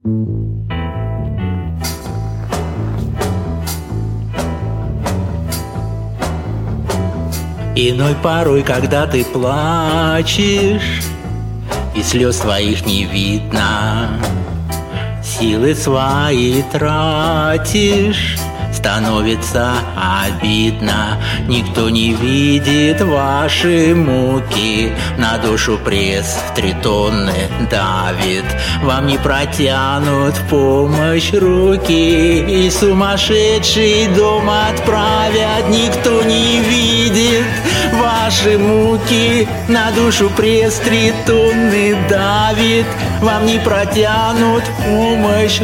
Иной порой, когда ты плачешь, и слез твоих не видно, силы свои тратишь, становится обидно. Никто не видит ваши муки, на душу пресс в 3 тонны давит. Вам не протянут в помощь руки, и сумасшедший дом отправят. Никто не видит ваши муки, на душу пресс 3 тонны давит. Вам не протянут в помощь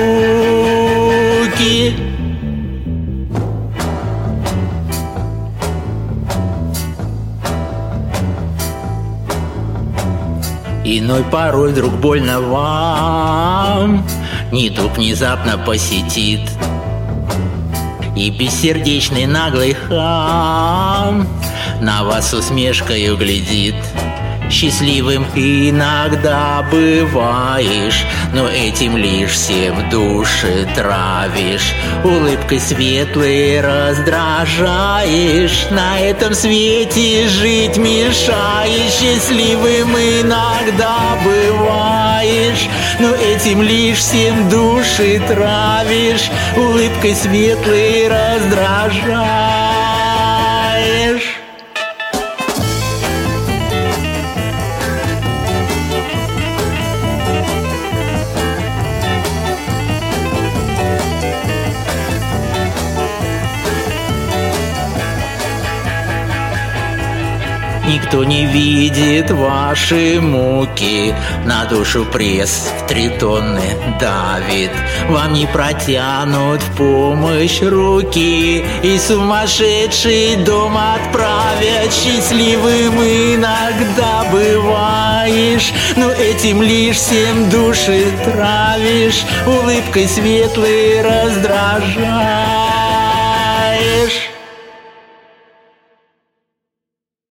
руки. Иной порой вдруг больно вам, недуг внезапно посетит, и бессердечный наглый хам на вас с усмешкою глядит. Счастливым иногда бываешь, но этим лишь всем души травишь. Улыбкой светлой раздражаешь, на этом свете жить мешаешь. Счастливым иногда бываешь, но этим лишь всем души травишь. Улыбкой светлой раздражаешь. Никто не видит ваши муки, на душу пресс в 3 тонны давит. Вам не протянут в помощь руки, и сумасшедший дом отправят. Счастливым иногда бываешь, но этим лишь всем души травишь. Улыбкой светлой раздражаешь.